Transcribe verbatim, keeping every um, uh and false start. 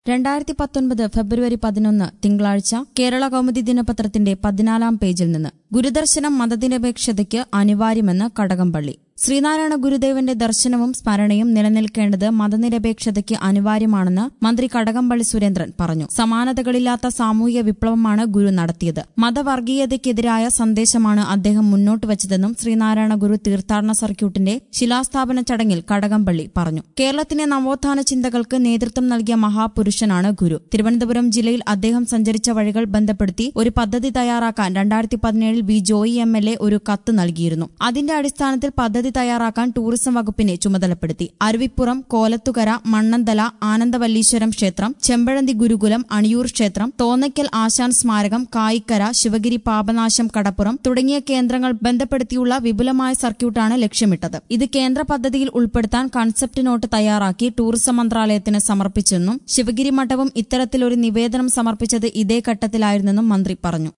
രണ്ടായിരത്തി പത്തൊൻപത് ഫെബ്രുവരി പതിനൊന്ന് തിങ്കളാഴ്ച കേരള കൗമുദി ദിനപത്രത്തിന്റെ പതിനാലാം പേജിൽ നിന്ന് ഗുരുദർശനം മതനിരപേക്ഷതയ്ക്ക് അനിവാര്യമെന്ന് കടകംപള്ളി. ശ്രീനാരായണ ഗുരുദേവന്റെ ദർശനവും സ്മരണയും നിലനിൽക്കേണ്ടത് മതനിരപേക്ഷതയ്ക്ക് അനിവാര്യമാണെന്ന് മന്ത്രി കടകംപള്ളി സുരേന്ദ്രൻ പറഞ്ഞു. സമാനതകളില്ലാത്ത സാമൂഹിക വിപ്ലവമാണ് ഗുരു നടത്തിയത്. മതവർഗീയതയ്ക്കെതിരായ സന്ദേശമാണ് അദ്ദേഹം മുന്നോട്ട് വച്ചതെന്നും ശ്രീനാരായണ ഗുരു തീർത്ഥാടന സർക്യൂട്ടിന്റെ ശിലാസ്ഥാപന ചടങ്ങിൽ കടകംപള്ളി പറഞ്ഞു. കേരളത്തിന്റെ നവോത്ഥാന ചിന്തകൾക്ക് നേതൃത്വം നൽകിയ മഹാപുരുഷനാണ് ഗുരു. തിരുവനന്തപുരം ജില്ലയിൽ അദ്ദേഹം സഞ്ചരിച്ച വഴികൾ ബന്ധപ്പെടുത്തി ഒരു പദ്ധതി തയ്യാറാക്കാൻ രണ്ടായിരത്തി പതിനേഴിൽ V Joy M L A ഒരു കത്ത് നൽകിയിരുന്നു. അതിന്റെ അടിസ്ഥാനത്തിൽ പദ്ധതി തയ്യാറാക്കാൻ ടൂറിസം വകുപ്പിനെ ചുമതലപ്പെടുത്തി. അരുവിപ്പുറം, കോലത്തുകര, മണ്ണന്തല, ആനന്ദവല്ലീശ്വരം ക്ഷേത്രം, ചെമ്പഴന്തി ഗുരുകുലം, അണിയൂർ ക്ഷേത്രം, തോന്നയ്ക്കൽ ആശാൻ സ്മാരകം, കായിക്കര, ശിവഗിരി പാപനാശം കടപ്പുറം തുടങ്ങിയ കേന്ദ്രങ്ങൾ ബന്ധപ്പെടുത്തിയുള്ള വിപുലമായ സർക്യൂട്ടാണ് ലക്ഷ്യമിട്ടത്. ഇത് കേന്ദ്ര പദ്ധതിയിൽ ഉൾപ്പെടുത്താൻ കൺസെപ്റ്റ് നോട്ട് തയ്യാറാക്കി ടൂറിസം മന്ത്രാലയത്തിന് സമർപ്പിച്ചെന്നും ശിവഗിരി മഠവും ഇത്തരത്തിലൊരു നിവേദനം സമർപ്പിച്ചത് ഇതേ ഘട്ടത്തിലായിരുന്നെന്നും മന്ത്രി പറഞ്ഞു.